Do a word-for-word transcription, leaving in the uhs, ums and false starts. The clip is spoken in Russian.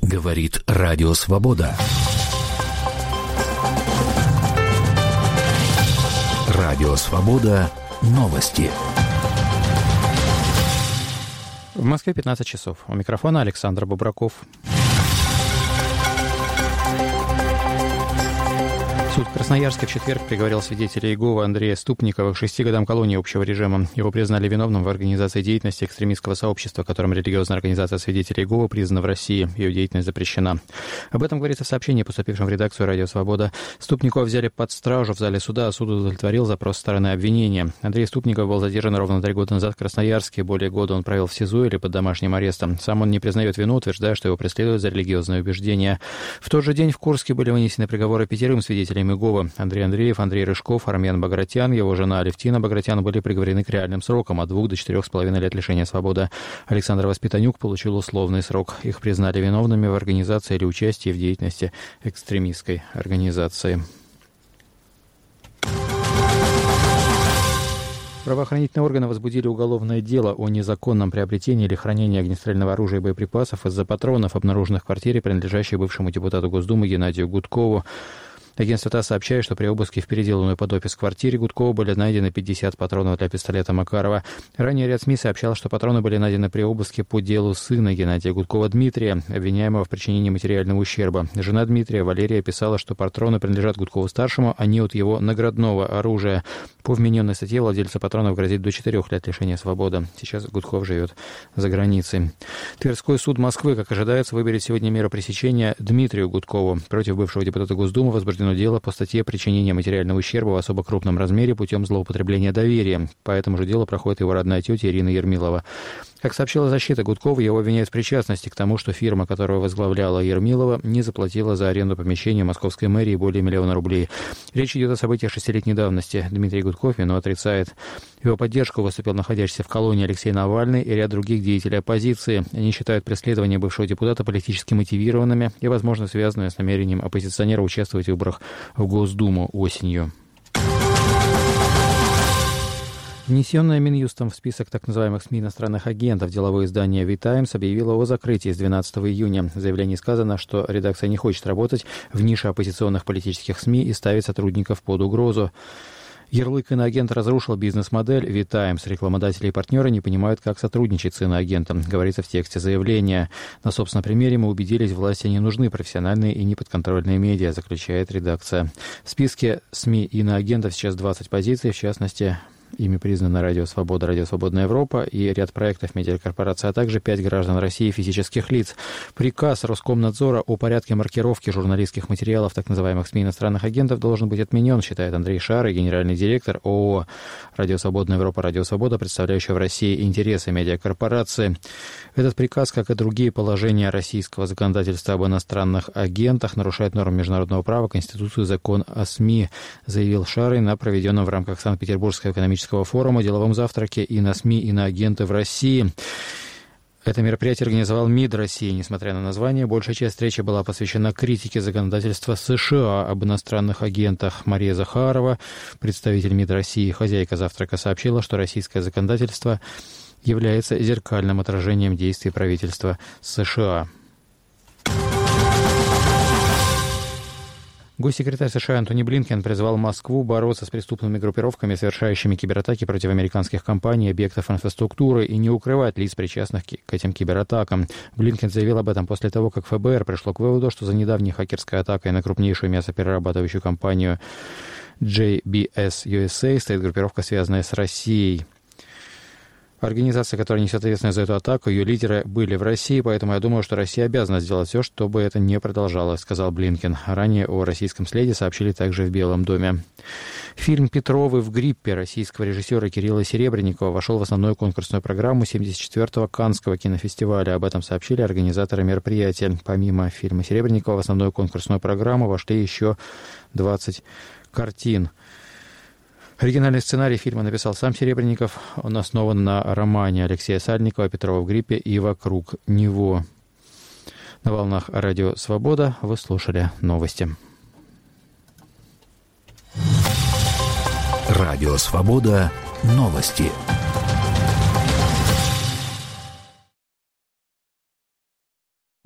Говорит Радио Свобода. Радио Свобода. Новости. В Москве пятнадцать часов. У микрофона Александр Бобраков. Суд в Красноярске в четверг приговорил свидетеля Иеговы Андрея Ступникова к шести годам колонии общего режима. Его признали виновным в организации деятельности экстремистского сообщества, которым религиозная организация свидетелей Иеговы признана в России. Ее деятельность запрещена. Об этом говорится в сообщении, поступившем в редакцию «Радио Свобода». Ступникова взяли под стражу в зале суда, а суд удовлетворил запрос стороны обвинения. Андрей Ступников был задержан ровно три года назад в Красноярске. Более года он провел в СИЗО или под домашним арестом. Сам он не признает вину, утверждая, что его преследуют за религиозные убеждения. В тот же день в Курске были вынесены приговоры пятерым свидетелям Иеговы. Андрей Андреев, Андрей Рыжков, Армен Багратян, его жена Алевтина Багратян были приговорены к реальным срокам от двух до четырех с половиной лет лишения свободы. Александр Воспитанюк получил условный срок. Их признали виновными в организации или участии в деятельности экстремистской организации. Правоохранительные органы возбудили уголовное дело о незаконном приобретении или хранении огнестрельного оружия и боеприпасов из-за патронов, обнаруженных в квартире, принадлежащей бывшему депутату Госдумы Геннадию Гудкову. Агентство ТАСС сообщает, что при обыске в переделанной под офис квартире Гудкова были найдены пятьдесят патронов для пистолета Макарова. Ранее ряд СМИ сообщал, что патроны были найдены при обыске по делу сына Геннадия Гудкова Дмитрия, обвиняемого в причинении материального ущерба. Жена Дмитрия, Валерия, писала, что патроны принадлежат Гудкову-старшему, а не от его наградного оружия. По вмененной статье владельцу патронов грозит до четырех лет лишения свободы. Сейчас Гудков живет за границей. Тверской суд Москвы, как ожидается, выберет сегодня меру пресечения Дмитрию Гудкову. Против бывшего депутата Госдумы возбуждено дело по статье «Причинение материального ущерба в особо крупном размере путем злоупотребления доверием». По этому же делу проходит его родная тетя Ирина Ермилова. Как сообщила защита Гудкова, его обвиняют в причастности к тому, что фирма, которую возглавляла Ермилова, не заплатила за аренду помещения московской мэрии более миллиона рублей. Речь идет о событиях шестилетней давности. Дмитрий Гудков вину отрицает. В его поддержку выступил находящийся в колонии Алексей Навальный и ряд других деятелей оппозиции. Они считают преследование бывшего депутата политически мотивированными и, возможно, связанные с намерением оппозиционера участвовать в выборах в Госдуму осенью. Внесенное Минюстом в список так называемых СМИ иностранных агентов деловое издание «Ви Таймс» объявило о закрытии с двенадцатого июня. В заявлении сказано, что редакция не хочет работать в нише оппозиционных политических СМИ и ставит сотрудников под угрозу. Ярлык иноагент разрушил бизнес-модель «Ви Таймс». Рекламодатели и партнеры не понимают, как сотрудничать с иноагентом, говорится в тексте заявления. На собственном примере мы убедились, власти не нужны профессиональные и неподконтрольные медиа, заключает редакция. В списке СМИ иноагентов сейчас двадцать позиций, в частности... Ими признаны «Радио Свобода», «Радио Свободная Европа» и ряд проектов медиакорпорации, а также пять граждан России физических лиц. Приказ Роскомнадзора о порядке маркировки журналистских материалов так называемых СМИ иностранных агентов должен быть отменен, считает Андрей Шарый, генеральный директор ООО «Радио Свободная Европа», «Радио Свобода», представляющая в России интересы медиакорпорации. Этот приказ, как и другие положения российского законодательства об иностранных агентах, нарушает нормы международного права, Конституцию и закон о СМИ, заявил Шарый на проведенном в рамках Санкт-Петербургского экономического форума деловом завтраке и на СМИ, и на агенты в России. Это мероприятие организовал МИД России. Несмотря на название, большая часть встречи была посвящена критике законодательства США об иностранных агентах. Мария Захарова, представитель МИД России, хозяйка завтрака, сообщила, что российское законодательство является зеркальным отражением действий правительства США. Госсекретарь США Антони Блинкен призвал Москву бороться с преступными группировками, совершающими кибератаки против американских компаний и объектов инфраструктуры, и не укрывать лиц, причастных к этим кибератакам. Блинкен заявил об этом после того, как ФБР пришло к выводу, что за недавней хакерской атакой на крупнейшую мясоперерабатывающую компанию джей би эс ю эс эй стоит группировка, связанная с Россией. Организация, которая несет ответственность за эту атаку, ее лидеры были в России, поэтому я думаю, что Россия обязана сделать все, чтобы это не продолжалось, сказал Блинкен. Ранее о российском следе сообщили также в Белом доме. Фильм «Петровы в гриппе» российского режиссера Кирилла Серебренникова вошел в основную конкурсную программу семьдесят четвёртого Каннского кинофестиваля. Об этом сообщили организаторы мероприятия. Помимо фильма Серебренникова в основную конкурсную программу вошли еще двадцать картин. Оригинальный сценарий фильма написал сам Серебренников. Он основан на романе Алексея Сальникова «Петрова в гриппе» и «Вокруг него». На волнах Радио Свобода вы слушали новости. Радио Свобода. Новости.